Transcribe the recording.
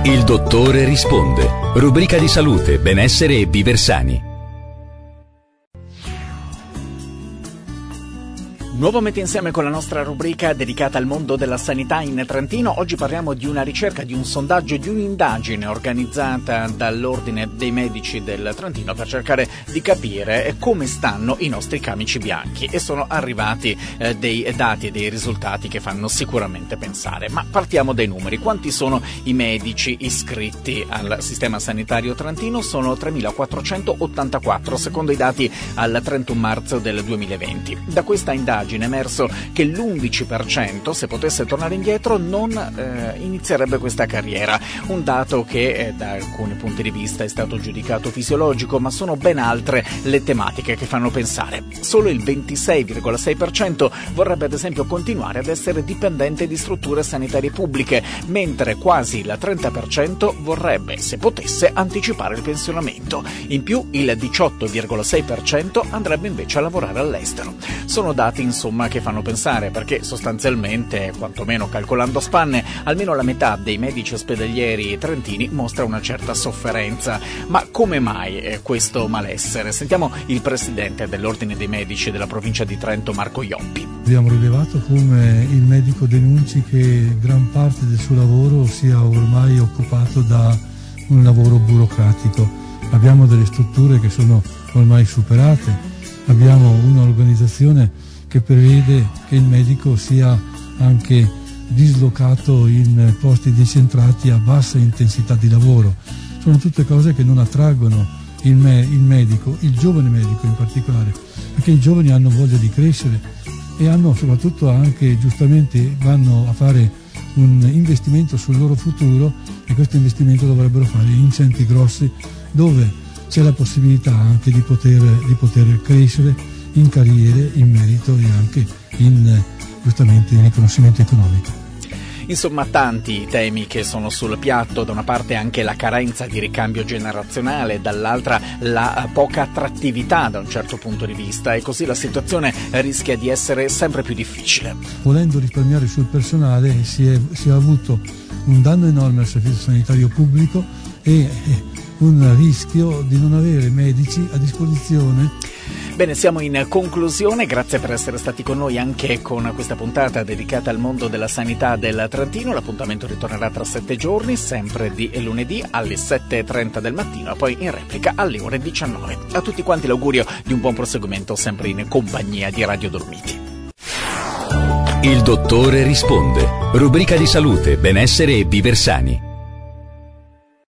Il dottore risponde. Rubrica di salute, benessere e viver sani. Nuovamente insieme con la nostra rubrica dedicata al mondo della sanità in Trentino. Oggi parliamo di una ricerca, di un sondaggio, di un'indagine organizzata dall'Ordine dei Medici del Trentino per cercare di capire come stanno i nostri camici bianchi, e sono arrivati dei dati e dei risultati che fanno sicuramente pensare. Ma partiamo dai numeri. Quanti sono i medici iscritti al sistema sanitario trentino? Sono 3.484 secondo i dati al 31 marzo del 2020. Da questa indagine è emerso che l'11%, se potesse tornare indietro, non inizierebbe questa carriera. Un dato che da alcuni punti di vista è stato giudicato fisiologico, ma sono ben altre le tematiche che fanno pensare. Solo il 26,6% vorrebbe ad esempio continuare ad essere dipendente di strutture sanitarie pubbliche, mentre quasi il 30% vorrebbe, se potesse, anticipare il pensionamento. In più il 18,6% andrebbe invece a lavorare all'estero. Sono dati insomma che fanno pensare, perché sostanzialmente, quantomeno calcolando a spanne, almeno la metà dei medici ospedalieri trentini mostra una certa sofferenza. Ma come mai questo malessere? Sentiamo il presidente dell'Ordine dei Medici della provincia di Trento, Marco Ioppi. Abbiamo rilevato come il medico denunci che gran parte del suo lavoro sia ormai occupato da un lavoro burocratico. Abbiamo delle strutture che sono ormai superate, abbiamo un'organizzazione che prevede che il medico sia anche dislocato in posti decentrati a bassa intensità di lavoro. Sono tutte cose che non attraggono il medico, il giovane medico in particolare, perché i giovani hanno voglia di crescere e hanno soprattutto anche, giustamente, vanno a fare un investimento sul loro futuro, e questo investimento dovrebbero fare in centri grossi dove c'è la possibilità anche di poter crescere in carriere, in merito e anche giustamente in riconoscimento economico. Insomma, tanti temi che sono sul piatto: da una parte anche la carenza di ricambio generazionale, dall'altra la poca attrattività da un certo punto di vista, e così la situazione rischia di essere sempre più difficile. Volendo risparmiare sul personale si è avuto un danno enorme al servizio sanitario pubblico e un rischio di non avere medici a disposizione. Bene, siamo in conclusione. Grazie per essere stati con noi anche con questa puntata dedicata al mondo della sanità del Trentino. L'appuntamento ritornerà tra 7 giorni, sempre di lunedì alle 7:30 del mattino, e poi in replica alle ore 19. A tutti quanti l'augurio di un buon proseguimento, sempre in compagnia di Radio Dolomiti. Il dottore risponde. Rubrica di salute, benessere e viver sani.